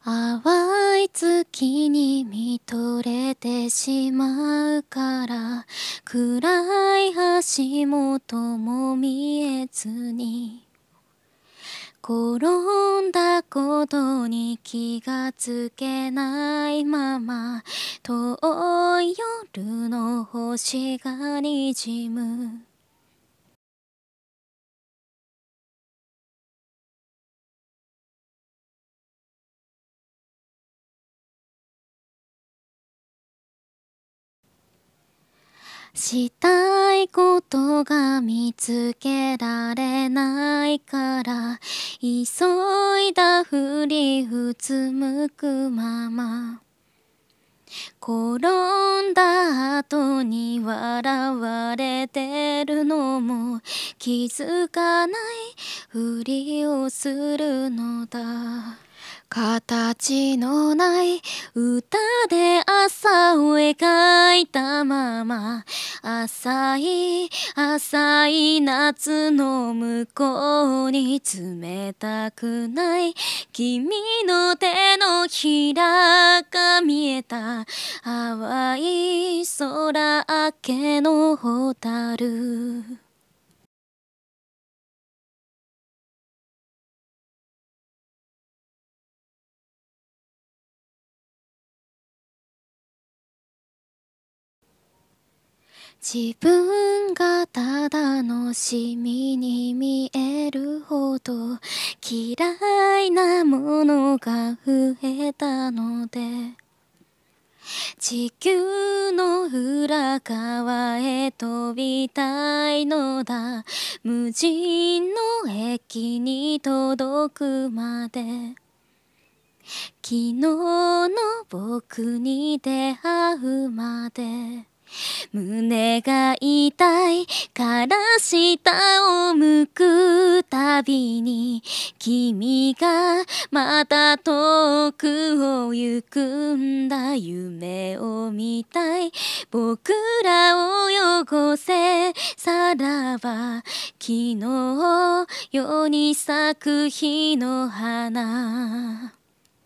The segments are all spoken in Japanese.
淡い月に見とれてしまうから暗い足元も見えずに転んだことに気がつけないまま遠い夜の星がにじむしたいことが見つけられないから急いだふりうつむくまま転んだ後に笑われてるのも気づかないふりをするのだ形のない歌で朝を描いたまま浅い浅い夏の向こうに冷たくない君の手のひらが見えた淡い空明けのホタル自分がただのシミに見えるほど嫌いなものが増えたので地球の裏側へ飛びたいのだ無人の駅に届くまで昨日の僕に出会うまで胸が痛いから下を向くたびに君がまた遠くを行くんだ夢を見たい僕らを汚せさらば昨日世に咲く日の花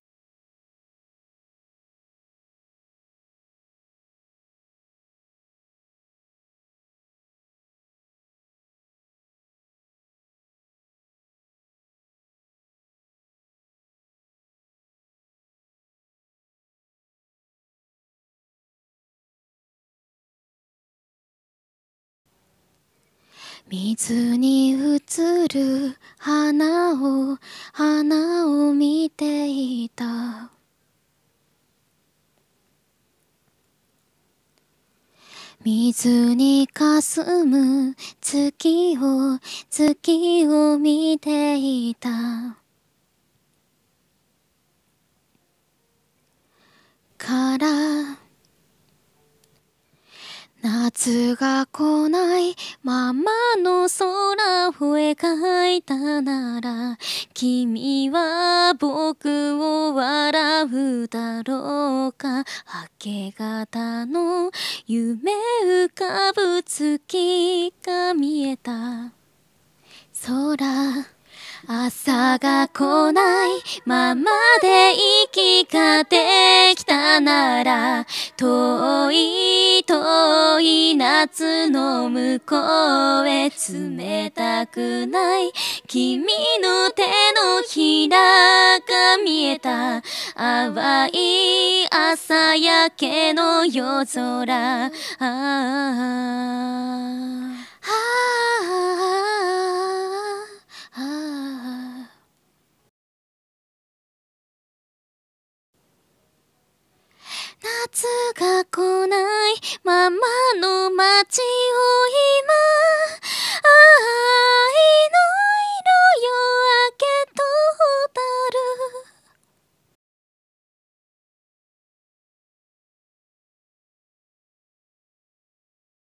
水に映る花を見ていた水にかすむ月を見ていたから夏が来ないままの空を描いたなら君は僕を笑うだろうか明け方の夢浮かぶ月が見えた空朝が来ないままで息ができたなら遠い遠い夏の向こうへ冷たくない君の手のひらが見えた淡い朝焼けの夜空ああ夏が来ないままの街